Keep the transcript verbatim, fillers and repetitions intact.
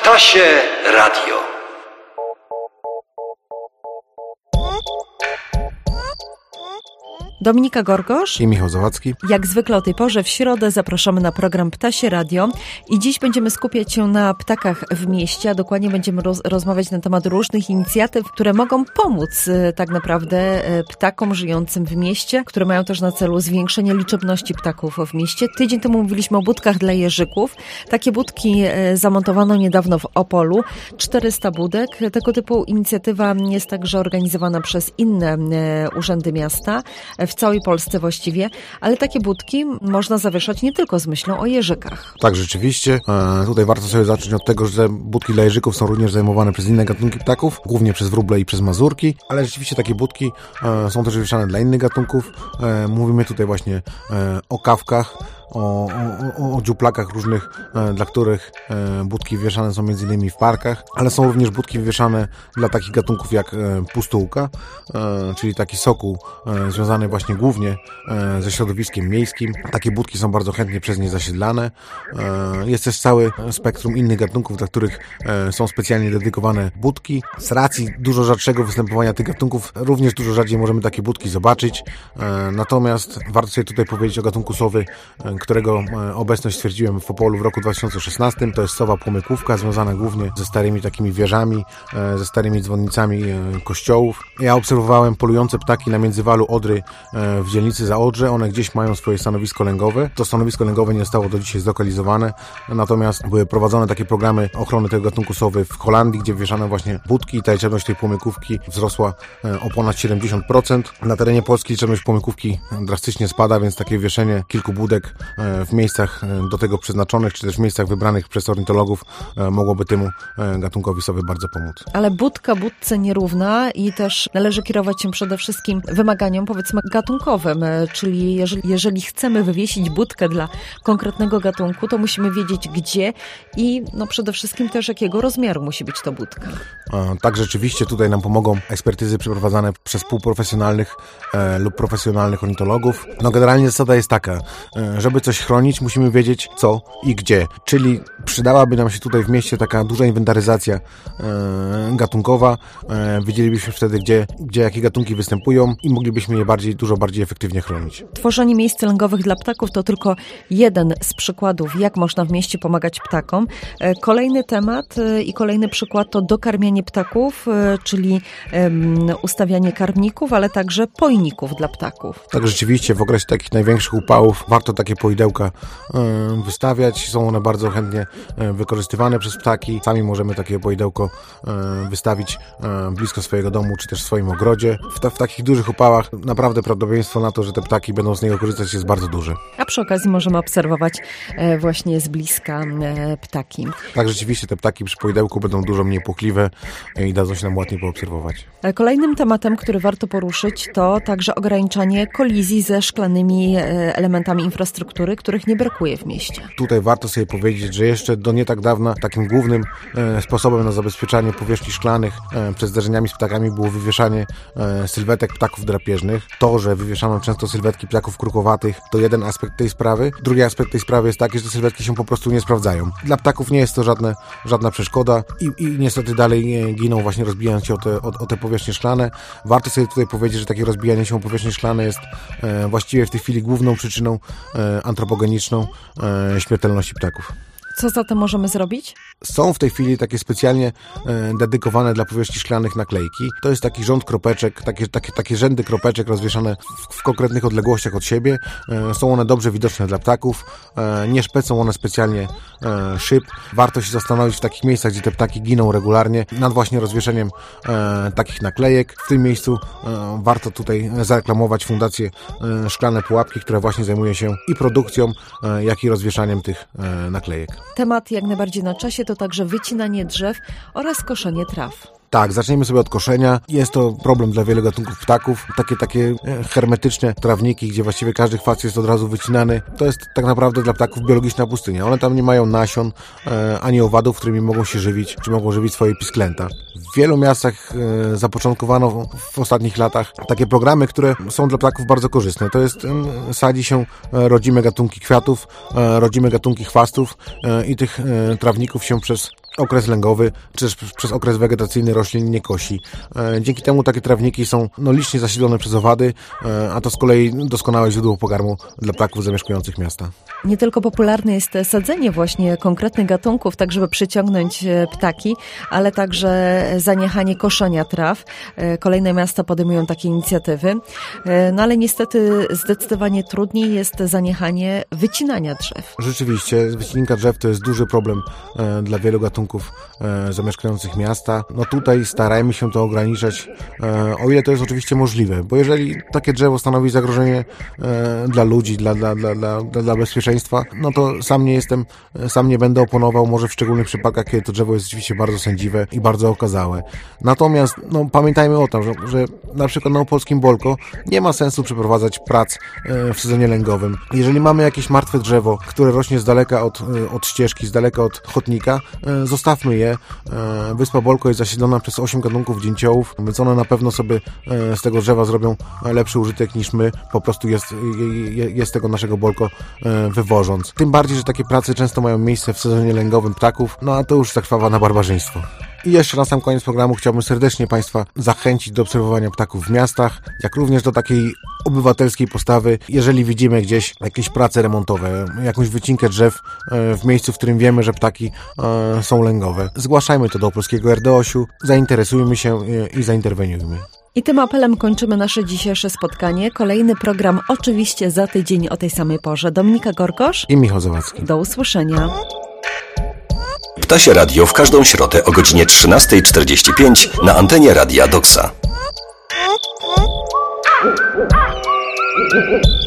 Ptasie Radio. Dominika Gorgosz i Michał Zawadzki. Jak zwykle o tej porze w środę zapraszamy na program Ptasie Radio i dziś będziemy skupiać się na ptakach w mieście, a dokładnie będziemy roz- rozmawiać na temat różnych inicjatyw, które mogą pomóc e, tak naprawdę e, ptakom żyjącym w mieście, które mają też na celu zwiększenie liczebności ptaków w mieście. Tydzień temu mówiliśmy o budkach dla jeżyków. Takie budki e, zamontowano niedawno w Opolu. czterysta budek. Tego typu inicjatywa jest także organizowana przez inne e, urzędy miasta, w całej Polsce właściwie, ale takie budki można zawieszać nie tylko z myślą o jeżykach. Tak, rzeczywiście. E, tutaj warto sobie zacząć od tego, że budki dla jeżyków są również zajmowane przez inne gatunki ptaków, głównie przez wróble i przez mazurki, ale rzeczywiście takie budki e, są też wywieszane dla innych gatunków. E, mówimy tutaj właśnie e, o kawkach, O, o, o dziuplakach różnych, e, dla których e, budki wywieszane są między innymi w parkach, ale są również budki wywieszane dla takich gatunków jak e, pustułka, e, czyli taki sokół e, związany właśnie głównie e, ze środowiskiem miejskim. Takie budki są bardzo chętnie przez nie zasiedlane. E, jest też całe spektrum innych gatunków, dla których e, są specjalnie dedykowane budki. Z racji dużo rzadszego występowania tych gatunków, również dużo rzadziej możemy takie budki zobaczyć. E, natomiast warto sobie tutaj powiedzieć o gatunku sowy, e, którego obecność stwierdziłem w Opolu w roku dwa tysiące szesnastym. To jest sowa płomykówka, związana głównie ze starymi takimi wieżami, ze starymi dzwonnicami kościołów. Ja obserwowałem polujące ptaki na międzywalu Odry w dzielnicy Zaodrze. One gdzieś mają swoje stanowisko lęgowe. To stanowisko lęgowe nie zostało do dzisiaj zlokalizowane, natomiast były prowadzone takie programy ochrony tego gatunku sowy w Holandii, gdzie wieszano właśnie budki i ta liczebność tej płomykówki wzrosła o ponad siedemdziesiąt procent. Na terenie Polski liczebność płomykówki drastycznie spada, więc takie wieszenie kilku budek w miejscach do tego przeznaczonych, czy też w miejscach wybranych przez ornitologów mogłoby temu gatunkowi sowy bardzo pomóc. Ale budka budce nierówna i też należy kierować się przede wszystkim wymaganiom, powiedzmy, gatunkowym, czyli jeżeli, jeżeli chcemy wywiesić budkę dla konkretnego gatunku, to musimy wiedzieć gdzie i no przede wszystkim też jakiego rozmiaru musi być to budka. Tak, rzeczywiście tutaj nam pomogą ekspertyzy przeprowadzane przez półprofesjonalnych e, lub profesjonalnych ornitologów. No generalnie zasada jest taka, e, żeby coś chronić, musimy wiedzieć co i gdzie. Czyli przydałaby nam się tutaj w mieście taka duża inwentaryzacja e, gatunkowa. E, wiedzielibyśmy wtedy, gdzie, gdzie jakie gatunki występują i moglibyśmy je bardziej, dużo bardziej efektywnie chronić. Tworzenie miejsc lęgowych dla ptaków to tylko jeden z przykładów, jak można w mieście pomagać ptakom. E, kolejny temat e, i kolejny przykład to dokarmianie ptaków, e, czyli e, ustawianie karmników, ale także pojników dla ptaków. Tak, rzeczywiście w okresie takich największych upałów warto takie poidełka wystawiać. Są one bardzo chętnie wykorzystywane przez ptaki. Sami możemy takie poidełko wystawić blisko swojego domu, czy też w swoim ogrodzie. W, ta, w takich dużych upałach naprawdę prawdopodobieństwo na to, że te ptaki będą z niego korzystać, jest bardzo duże. A przy okazji możemy obserwować właśnie z bliska ptaki. Tak, rzeczywiście te ptaki przy poidełku będą dużo mniej płochliwe i dadzą się nam ładnie poobserwować. Kolejnym tematem, który warto poruszyć, to także ograniczanie kolizji ze szklanymi elementami infrastruktury, których nie brakuje w mieście. Tutaj warto sobie powiedzieć, że jeszcze do nie tak dawna takim głównym e, sposobem na zabezpieczanie powierzchni szklanych e, przed zdarzeniami z ptakami było wywieszanie e, sylwetek ptaków drapieżnych. To, że wywieszano często sylwetki ptaków krukowatych, to jeden aspekt tej sprawy. Drugi aspekt tej sprawy jest taki, że te sylwetki się po prostu nie sprawdzają. Dla ptaków nie jest to żadne, żadna przeszkoda i, i niestety dalej giną właśnie rozbijając się o te, o, o te powierzchnie szklane. Warto sobie tutaj powiedzieć, że takie rozbijanie się o powierzchnie szklane jest e, właściwie w tej chwili główną przyczyną e, antropogeniczną e, śmiertelności ptaków. Co zatem możemy zrobić? Są w tej chwili takie specjalnie e, dedykowane dla powierzchni szklanych naklejki. To jest taki rząd kropeczek, takie, takie, takie rzędy kropeczek rozwieszane w, w konkretnych odległościach od siebie. E, są one dobrze widoczne dla ptaków. E, nie szpecą one specjalnie e, szyb. Warto się zastanowić w takich miejscach, gdzie te ptaki giną regularnie, nad właśnie rozwieszeniem e, takich naklejek. W tym miejscu e, warto tutaj zareklamować Fundację e, Szklane Pułapki, która właśnie zajmuje się i produkcją, e, jak i rozwieszaniem tych e, naklejek. Temat jak najbardziej na czasie to także wycinanie drzew oraz koszenie traw. Tak, zaczniemy sobie od koszenia. Jest to problem dla wielu gatunków ptaków. Takie takie hermetyczne trawniki, gdzie właściwie każdy chwast jest od razu wycinany. To jest tak naprawdę dla ptaków biologiczna pustynia. One tam nie mają nasion, e, ani owadów, którymi mogą się żywić, czy mogą żywić swoje pisklęta. W wielu miastach e, zapoczątkowano w, w ostatnich latach takie programy, które są dla ptaków bardzo korzystne. To jest, e, sadzi się rodzime gatunki kwiatów, e, rodzime gatunki chwastów e, i tych e, trawników się przez okres lęgowy, czy też przez okres wegetacyjny roślin nie kosi. Dzięki temu takie trawniki są no, licznie zasilone przez owady, a to z kolei doskonałe źródło pokarmu dla ptaków zamieszkujących miasta. Nie tylko popularne jest sadzenie właśnie konkretnych gatunków, tak żeby przyciągnąć ptaki, ale także zaniechanie koszenia traw. Kolejne miasta podejmują takie inicjatywy. No ale niestety zdecydowanie trudniej jest zaniechanie wycinania drzew. Rzeczywiście, wycinka drzew to jest duży problem e, dla wielu gatunków e, zamieszkujących miasta. No tutaj starajmy się to ograniczać, e, o ile to jest oczywiście możliwe, bo jeżeli takie drzewo stanowi zagrożenie e, dla ludzi, dla, dla, dla, dla, dla bezpieczeństwa, no to sam nie jestem, sam nie będę oponował, może w szczególnych przypadkach, kiedy to drzewo jest rzeczywiście bardzo sędziwe i bardzo okazałe. Natomiast no, pamiętajmy o tym, że, że na przykład na opolskim Bolko nie ma sensu przeprowadzać prac e, w sezonie lęgowym. Jeżeli mamy jakieś martwe drzewo, które rośnie z daleka od, od ścieżki, z daleka od chodnika, e, zostawmy je. E, Wyspa Bolko jest zasiedlona przez osiem gatunków dzięciołów, więc one na pewno sobie e, z tego drzewa zrobią lepszy użytek niż my, po prostu jest, je, jest z tego naszego Bolko e, wywożąc. Tym bardziej, że takie prace często mają miejsce w sezonie lęgowym ptaków, no a to już zakrwawa na barbarzyństwo. I jeszcze na sam koniec programu chciałbym serdecznie Państwa zachęcić do obserwowania ptaków w miastach, jak również do takiej obywatelskiej postawy. Jeżeli widzimy gdzieś jakieś prace remontowe, jakąś wycinkę drzew w miejscu, w którym wiemy, że ptaki są lęgowe, zgłaszajmy to do opolskiego R D O S-u, zainteresujmy się i zainterweniujmy. I tym apelem kończymy nasze dzisiejsze spotkanie. Kolejny program oczywiście za tydzień o tej samej porze. Dominika Gorgosz i Michał Zawadzki. Do usłyszenia. Ptasie Radio w każdą środę o godzinie trzynasta czterdzieści pięć na antenie Radia Doksa.